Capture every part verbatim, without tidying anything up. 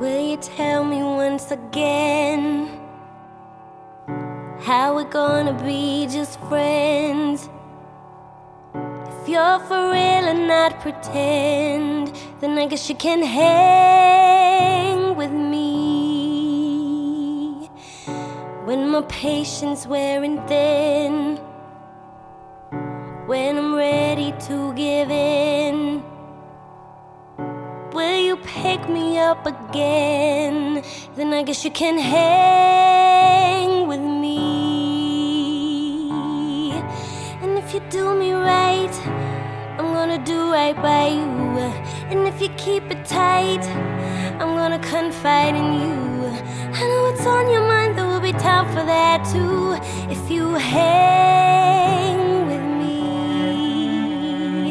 Will you tell me once again how we're gonna be just friends? If you're for real and not pretend, then I guess you can hang with me. When my patience wearing thin, when I'm ready to give in, will you pick me up again? Then I guess you can hang with me. And if you do me right, I'm gonna do right by you. And if you keep it tight, I'm gonna confide in you. I know what's on your mind, there will be time for that too. If you hang with me,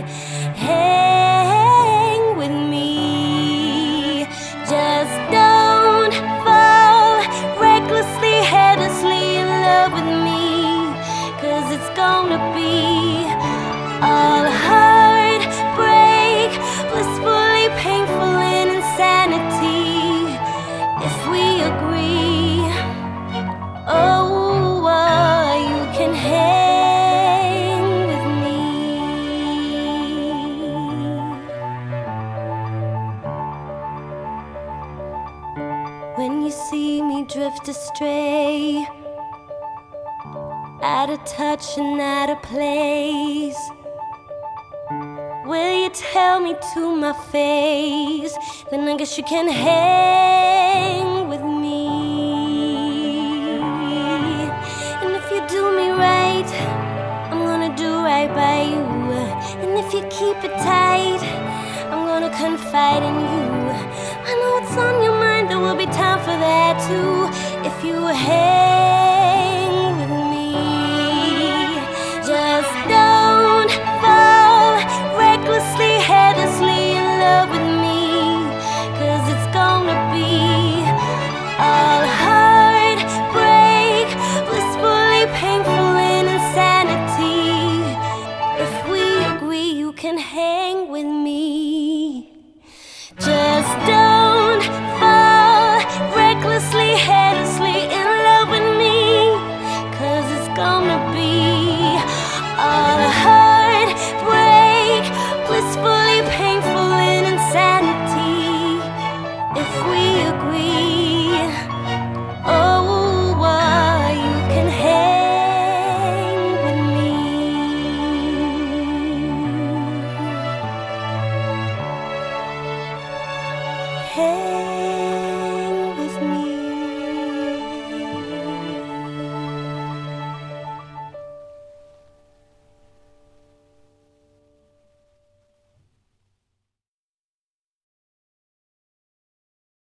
hang with me. Just don't fall recklessly, headlessly in love with me, 'cause it's gonna be all heartbreak, blissfully painful and insanity. If we agree, oh, uh, you can hang with me. When you see me drift astray, out of touch and out of place, will you tell me to my face? Then I guess you can hang with me. And if you do me right, I'm gonna do right by you. And if you keep it tight, I'm gonna confide in you. I know what's on your mind, there will be time for that too. If you hang with me, just don't fall recklessly, headlessly in love with me, 'cause it's gonna be all heartbreak, blissfully painful and insanity. If we agree, you can hang with me. Just don't fall recklessly, headlessly in love with me, 'cause it's gonna be all heartbreak, blissfully painful and insanity. If we agree, oh, uh, you can hang with me. Hey.